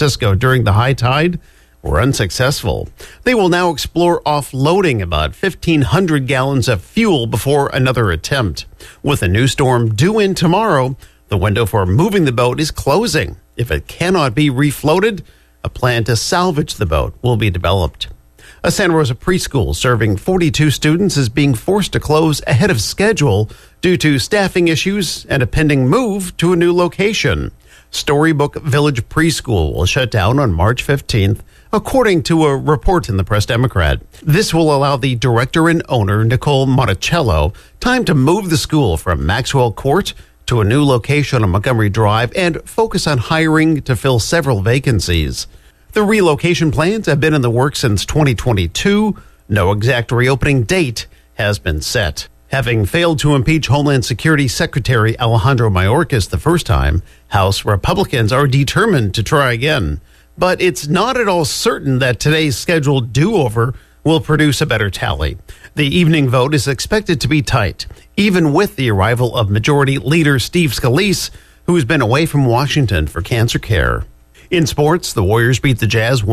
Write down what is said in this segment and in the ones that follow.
Francisco during the high tide were unsuccessful. They will now explore offloading about 1,500 gallons of fuel before another attempt. With a new storm due in tomorrow, the window for moving the boat is closing. If it cannot be refloated, a plan to salvage the boat will be developed. A Santa Rosa preschool serving 42 students is being forced to close ahead of schedule due to staffing issues and a pending move to a new location. Storybook Village Preschool will shut down on March 15th, according to a report in the Press-Democrat. This will allow the director and owner, Nicole Monticello, time to move the school from Maxwell Court to a new location on Montgomery Drive and focus on hiring to fill several vacancies. The relocation plans have been in the works since 2022. No exact reopening date has been set. Having failed to impeach Homeland Security Secretary Alejandro Mayorkas the first time, House Republicans are determined to try again. But it's not at all certain that today's scheduled do-over will produce a better tally. The evening vote is expected to be tight, even with the arrival of Majority Leader Steve Scalise, who's been away from Washington for cancer care. In sports, the Warriors beat the Jazz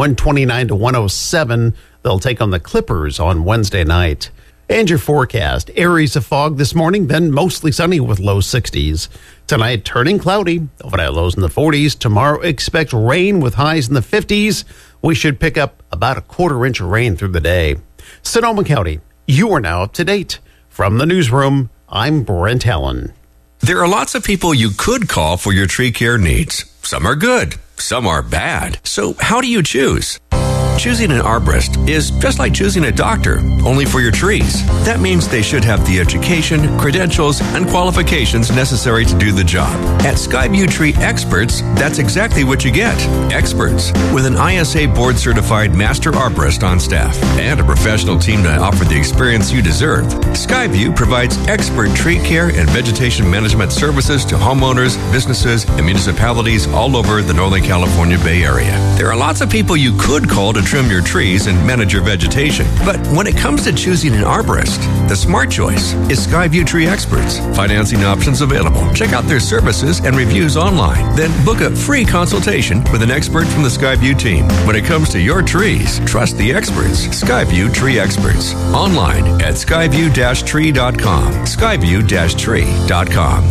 129-107. They'll take on the Clippers on Wednesday night. And your forecast, areas of fog this morning, then mostly sunny with low 60s. Tonight, turning cloudy, overnight lows in the 40s. Tomorrow, expect rain with highs in the 50s. We should pick up about a quarter-inch of rain through the day. Sonoma County, you are now up to date. From the newsroom, I'm Brent Allen. There are lots of people you could call for your tree care needs. Some are good, some are bad. So how do you choose? Choosing an arborist is just like choosing a doctor, only for your trees. That means they should have the education, credentials, and qualifications necessary to do the job. At Skyview Tree Experts, that's exactly what you get. Experts with an ISA board-certified master arborist on staff and a professional team to offer the experience you deserve. Skyview provides expert tree care and vegetation management services to homeowners, businesses, and municipalities all over the Northern California Bay Area. There are lots of people you could call to trim your trees and manage your vegetation. But when it comes to choosing an arborist, the smart choice is Skyview Tree Experts. Financing options available. Check out their services and reviews online. Then book a free consultation with an expert from the Skyview team. When it comes to your trees, trust the experts. Skyview Tree Experts. Online at skyview-tree.com. Skyview-tree.com.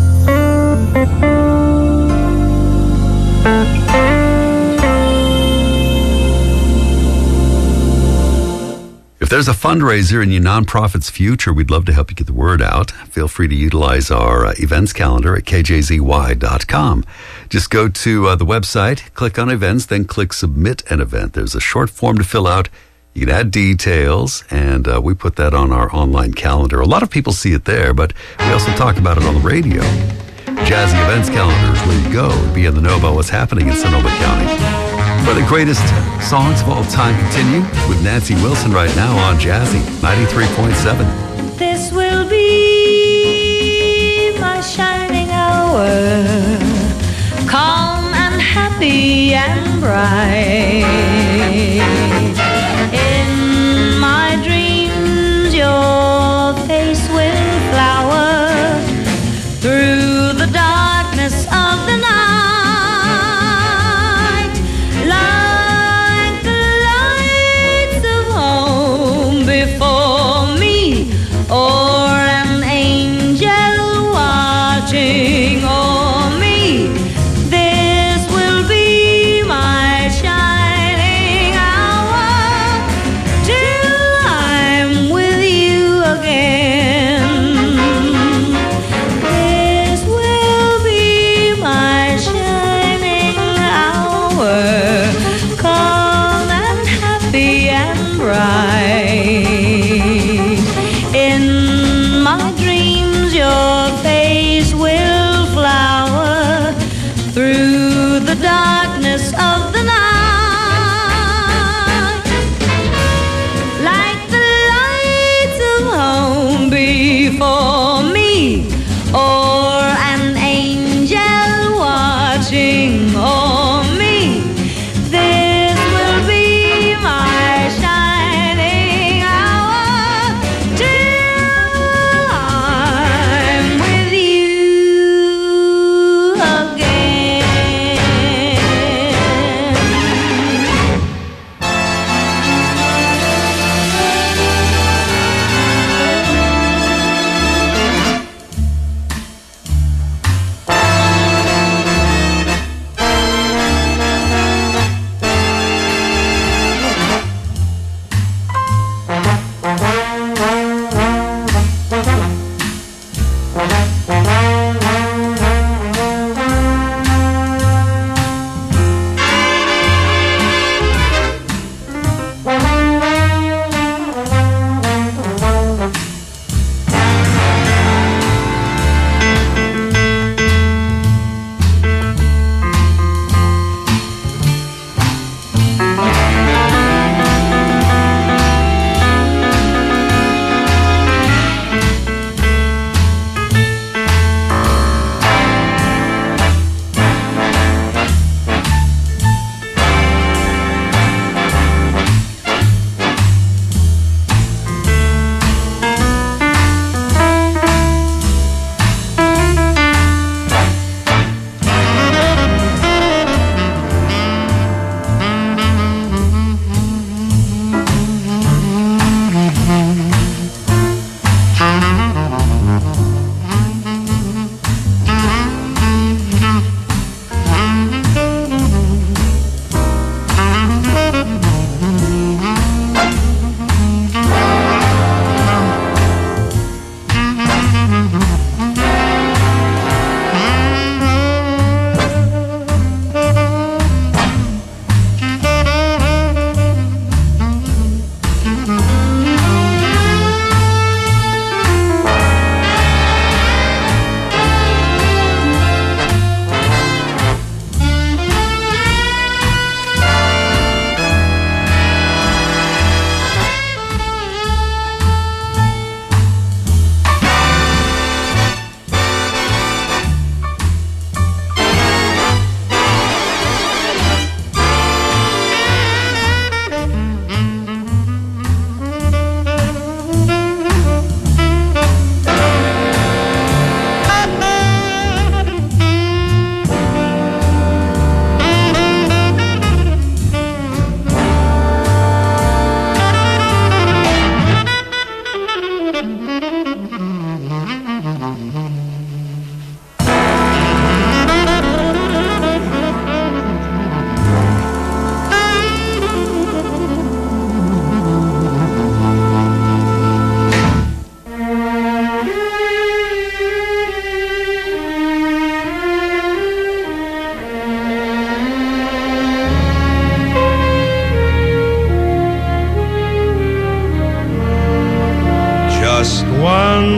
If there's a fundraiser in your nonprofit's future, we'd love to help you get the word out. Feel free to utilize our events calendar at kjzy.com. Just go to the website, click on events, then click submit an event. There's a short form to fill out. You can add details, and we put that on our online calendar. A lot of people see it there, but we also talk about it on the radio. Jazzy Events Calendar is where you go to be in the know about what's happening in Sonoma County. For the greatest songs of all time, continue with Nancy Wilson right now on Jazzy 93.7. This will be my shining hour, calm and happy and bright. In my dreams, your face will flower through the darkness of the night. Or an angel watching over me. This will be my shining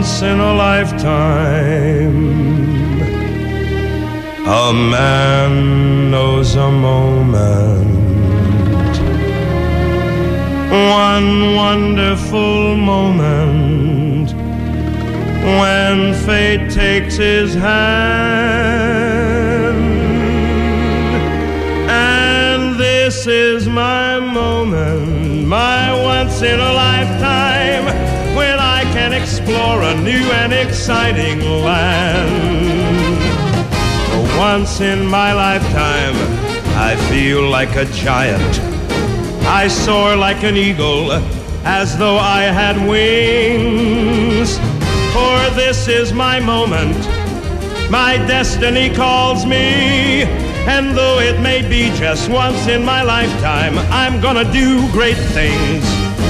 once in a lifetime, a man knows a moment, one wonderful moment, when fate takes his hand. And this is my moment, my once in a lifetime, when I can explore a new and exciting land. For once in my lifetime, I feel like a giant. I soar like an eagle, as though I had wings. For this is my moment, my destiny calls me, and though it may be just once in my lifetime, I'm gonna do great things.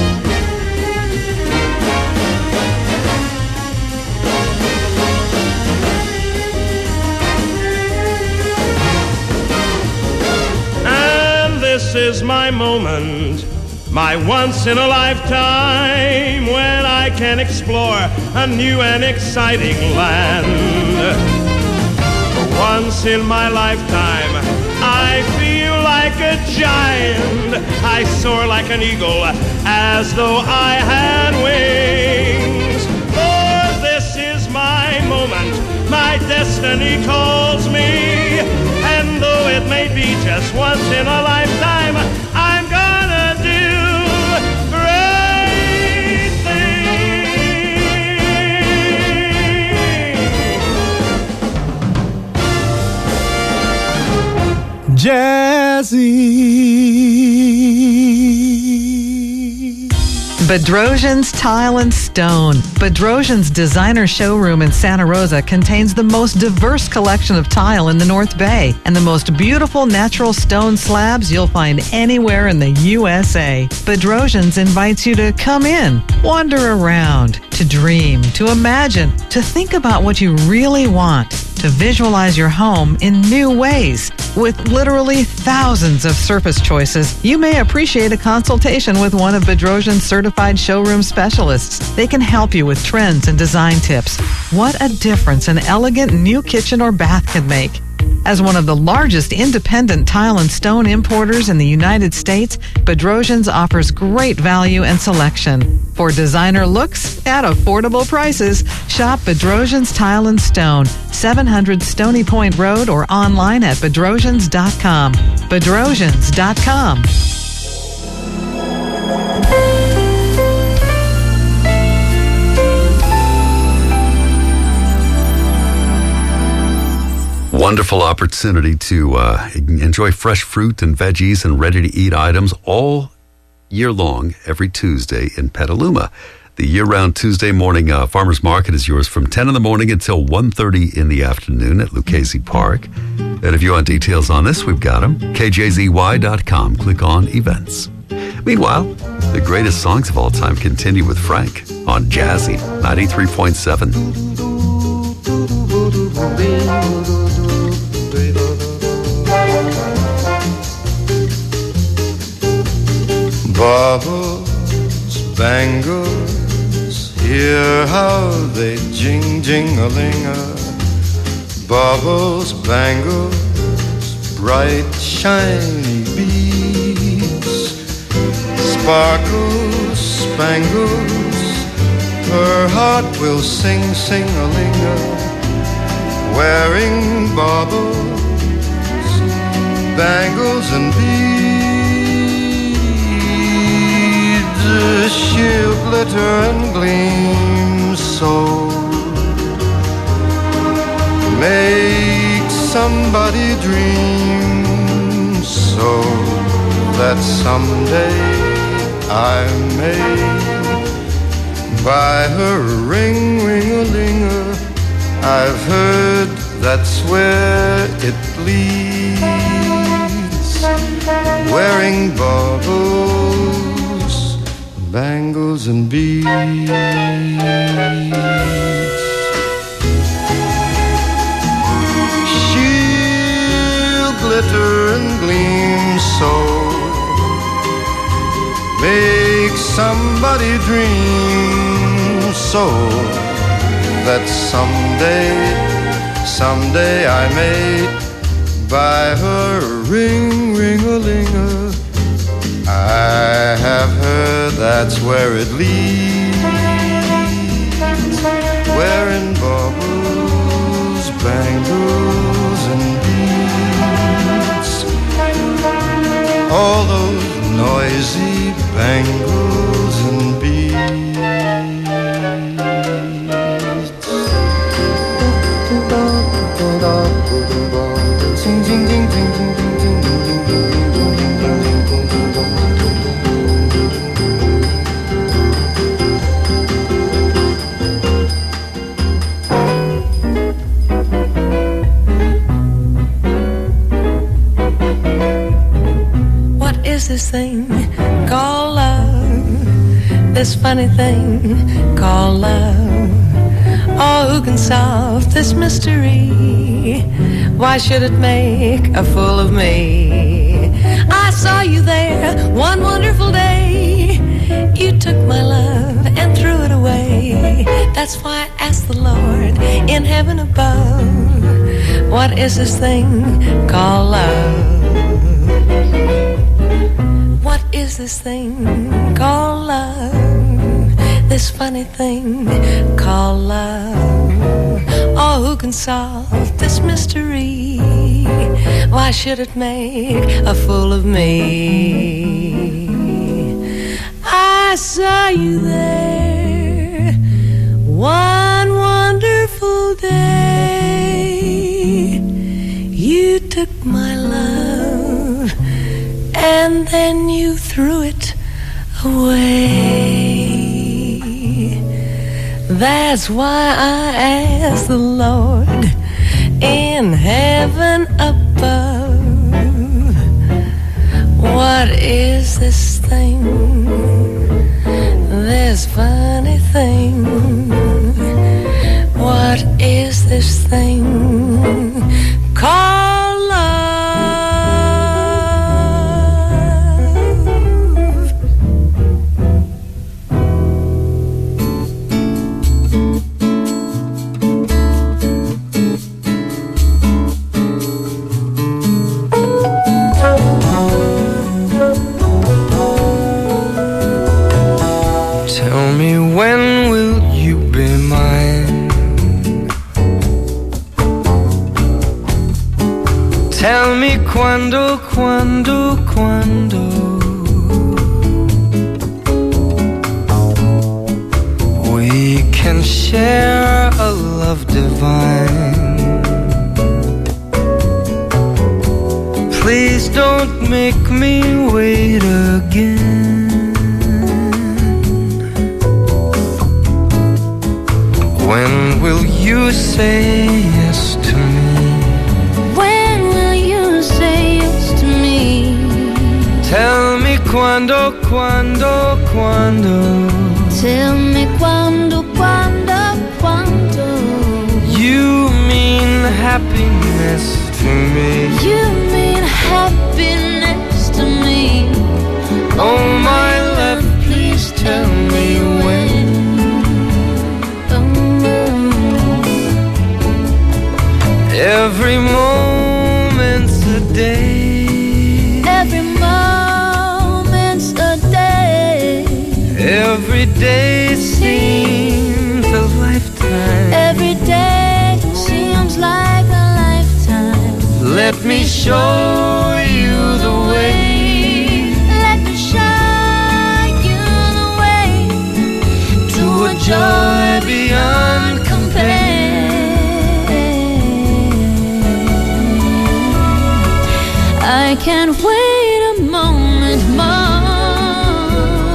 And this is my moment, my once in a lifetime, when I can explore a new and exciting land. For once in my lifetime, I feel like a giant. I soar like an eagle, as though I had wings. For this is my moment, my destiny calls me, and though it may be just once in a lifetime, I'm gonna do great things. Jazzy. Bedrosian's Tile and Stone. Bedrosian's designer showroom in Santa Rosa contains the most diverse collection of tile in the North Bay and the most beautiful natural stone slabs you'll find anywhere in the USA. Bedrosian's invites you to come in, wander around, to dream, to imagine, to think about what you really want, to visualize your home in new ways. With literally thousands of surface choices, you may appreciate a consultation with one of Bedrosian's certified showroom specialists. They can help you with trends and design tips. What a difference an elegant new kitchen or bath can make. As one of the largest independent tile and stone importers in the United States, Bedrosian's offers great value and selection. For designer looks at affordable prices, shop Bedrosian's Tile and Stone, 700 Stony Point Road, or online at bedrosians.com. Bedrosians.com. Wonderful opportunity to enjoy fresh fruit and veggies and ready-to-eat items all year long, every Tuesday in Petaluma. The year-round Tuesday morning farmers market is yours from 10 in the morning until 1:30 in the afternoon at Lucchese Park. And if you want details on this, we've got them. KJZY.com. Click on events. Meanwhile, the greatest songs of all time continue with Frank on Jazzy 93.7. Baubles, bangles, hear how they jing-jing-a-ling-a. Baubles, bangles, bright shiny beads. Sparkles, spangles, her heart will sing, sing-a-ling-a. Wearing baubles, bangles and beads. She'll glitter and gleam so, make somebody dream so, that someday I may buy her a ring, ring-a-ling-a. I've heard that's where it leads. Wearing baubles, bangles and beads. She'll glitter and gleam so, make somebody dream so, that someday I may buy her a ring-a-ling-a. I have heard that's where it leads, wearing baubles, bangles, and beads. All those noisy bangles and beads. This thing called love, this funny thing called love. Oh, who can solve this mystery? Why should it make a fool of me? I saw you there one wonderful day. You took my love and threw it away. That's why I asked the Lord in heaven above, what is this thing called love? What is this thing called love? This funny thing called love. Oh, who can solve this mystery? Why should it make a fool of me? I saw you there one wonderful day. You took my love and then you threw it away. That's why I asked the Lord in heaven above, what is this thing, this funny thing? What is this thing called love? Tell me, when will you be mine? Tell me quando, quando, quando we can share a love divine. Please don't make me wait again. When will you say yes to me? When will you say yes to me? Tell me quando, quando, quando. Tell me quando, quando, quando. You mean happiness to me. You mean happiness to me. Oh my love, please tell me when. Every moment's a day. Every moment's a day. Every day seems a lifetime. Every day seems like a lifetime. Let me show you the way. Let me show you the way to a joy beyond compare. I can't wait a moment more.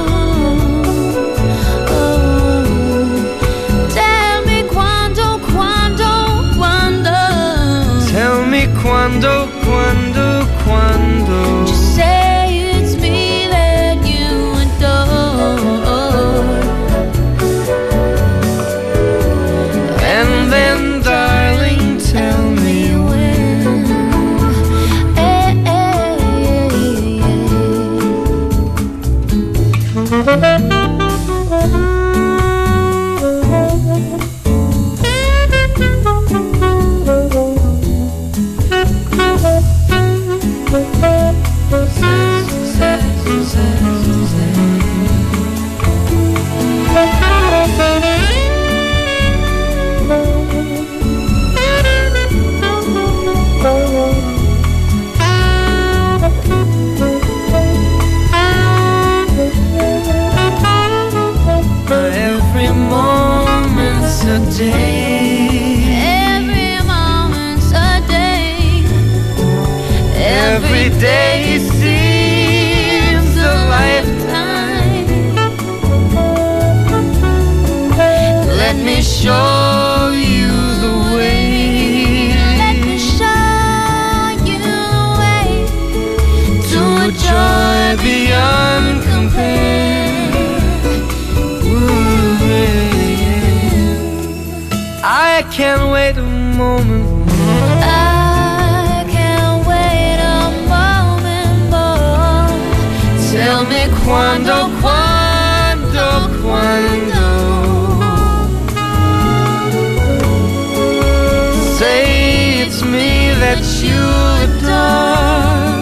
Oh, tell me quando, quando, quando. Tell me quando, quando, quando. Just say it's me that you adore. And then, darling, tell me when. can't wait a moment. I can't wait a moment more. Tell me quando, quando, quando. Say it's me that you adore.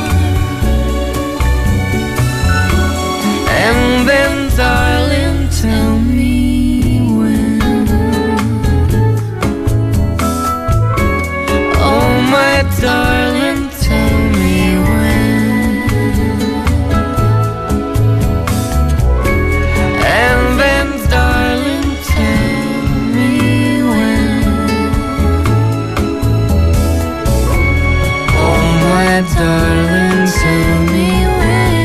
And then, darling, tell me when. Oh, my darling, tell me when. And then, darling, tell me when. Oh, my darling, tell me when.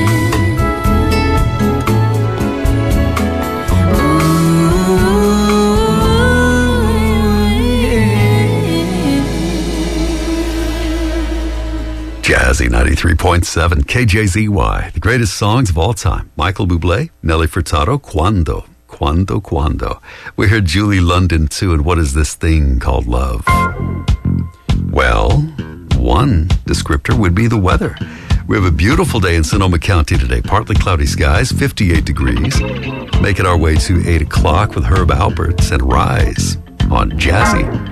Jazzy 93.7 KJZY, the greatest songs of all time. Michael Bublé, Nelly Furtado, Quando, Quando, Quando. We heard Julie London too, and what is this thing called love? Well, one descriptor would be the weather. We have a beautiful day in Sonoma County today. Partly cloudy skies, 58 degrees. Making our way to 8 o'clock with Herb Alperts and Rise on Jazzy.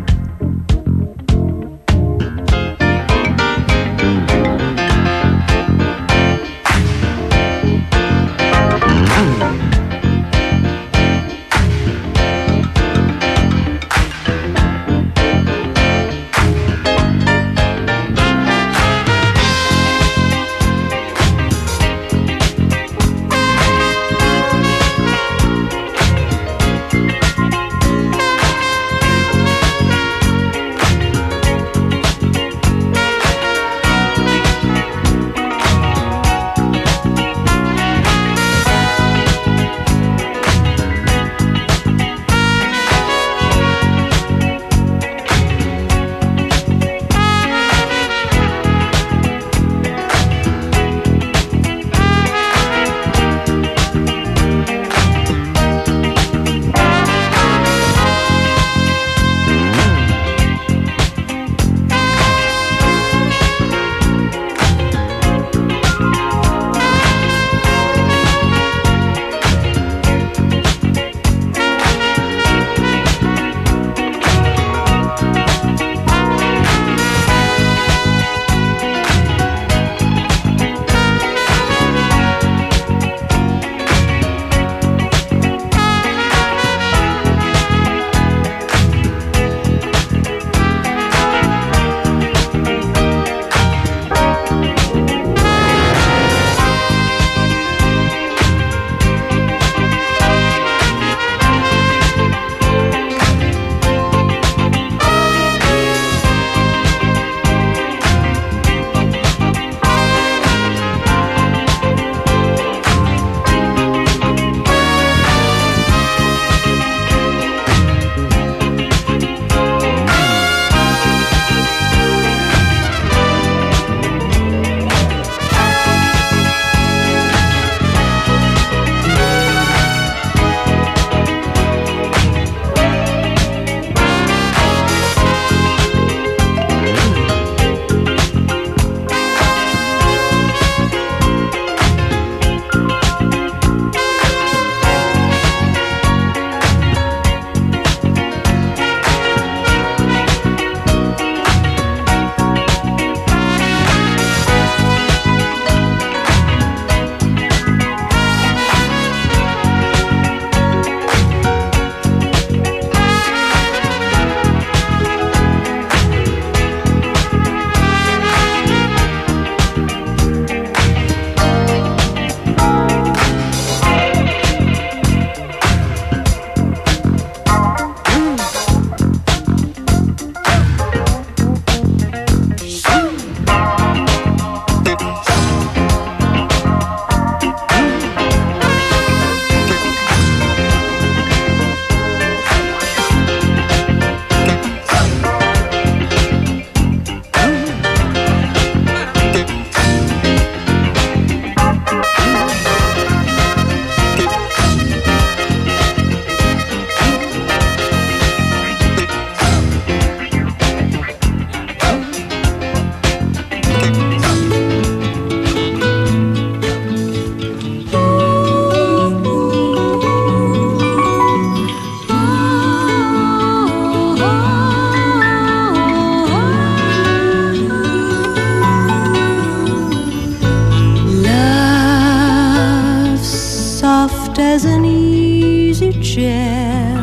as an easy chair.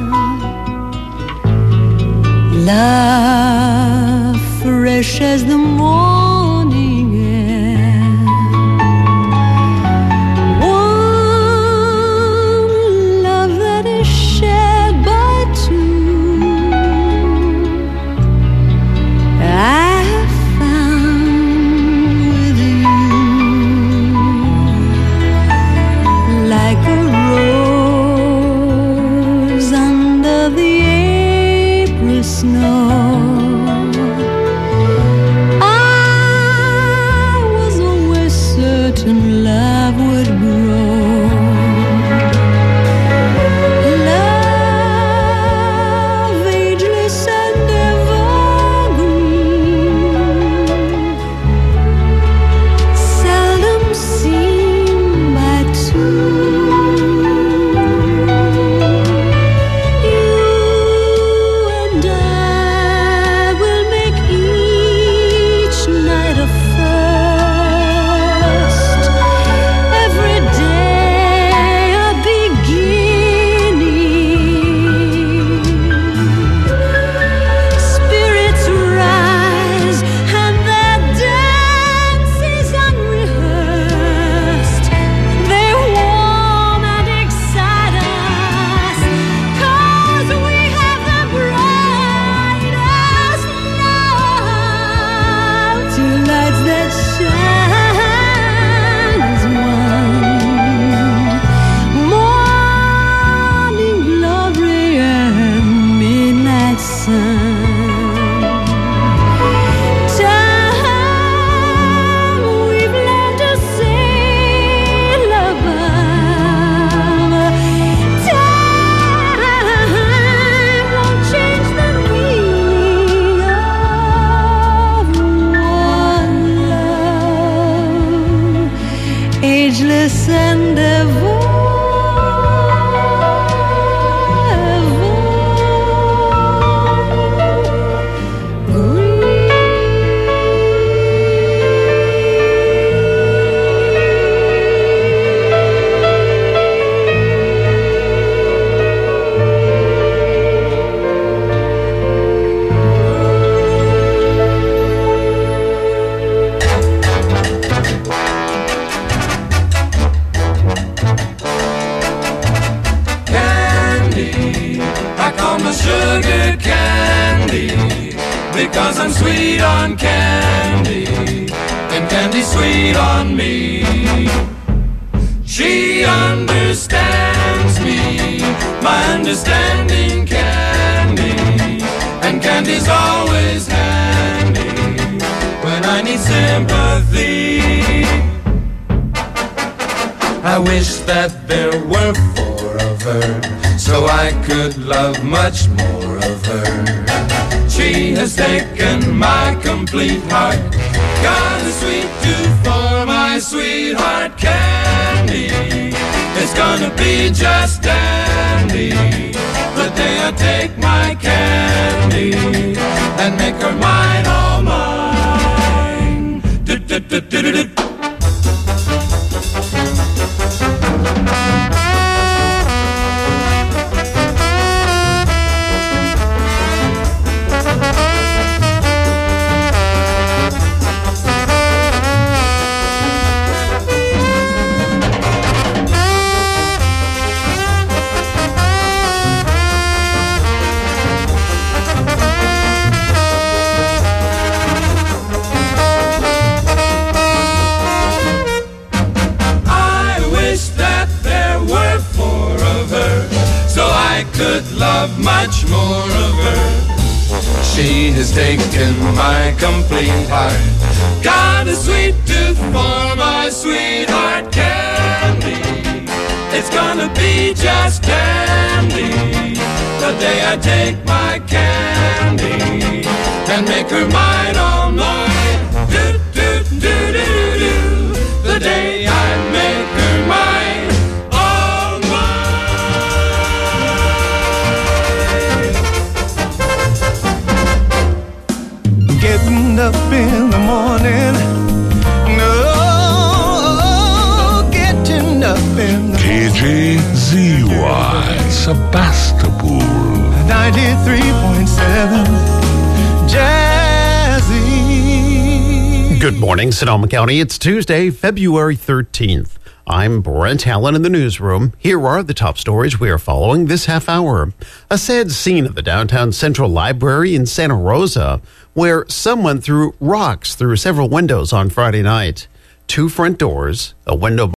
Love fresh as the morning air. One love that is shared by two. I have found with you, like a rose under the April snow. I was always certain love would grow. Love ageless and evergreen, seldom seen by two. You and I will make each night a first, every day a beginning. Spirits rise and their dance is unrehearsed. They warm and excite us, 'cause we have the brightest love. Two lights that shine as one, morning glory and midnight sun. Time we've learned to sail above. Time won't change the meaning of one love, ageless and Candy, I call my sugar candy, because I'm sweet on candy, and candy's sweet on me. She understands me, my understanding candy, and candy's always handy when I need sympathy. I wish that there were four of her, so I could love much more of her. She has taken my complete heart, got a sweet tooth for my sweetheart candy. It's gonna be just dandy the day I take my candy and make her mine, all mine. Do-do-do-do-do-do. Could love much more of her. She has taken my complete heart, got a sweet tooth for my sweetheart candy. It's gonna be just dandy the day I take my candy and make her mine, all mine. Do do do do do. The day I make her mine, all mine. Getting up in the morning, no, getting up in the KJZZ. ZY Sebastopol 93.7 Jazzy. Good morning, Sonoma County. It's Tuesday, February 13th. I'm Brent Allen in the newsroom. Here are the top stories we are following this half hour. A sad scene at the downtown Central Library in Santa Rosa, where someone threw rocks through several windows on Friday night. 2 front doors, a window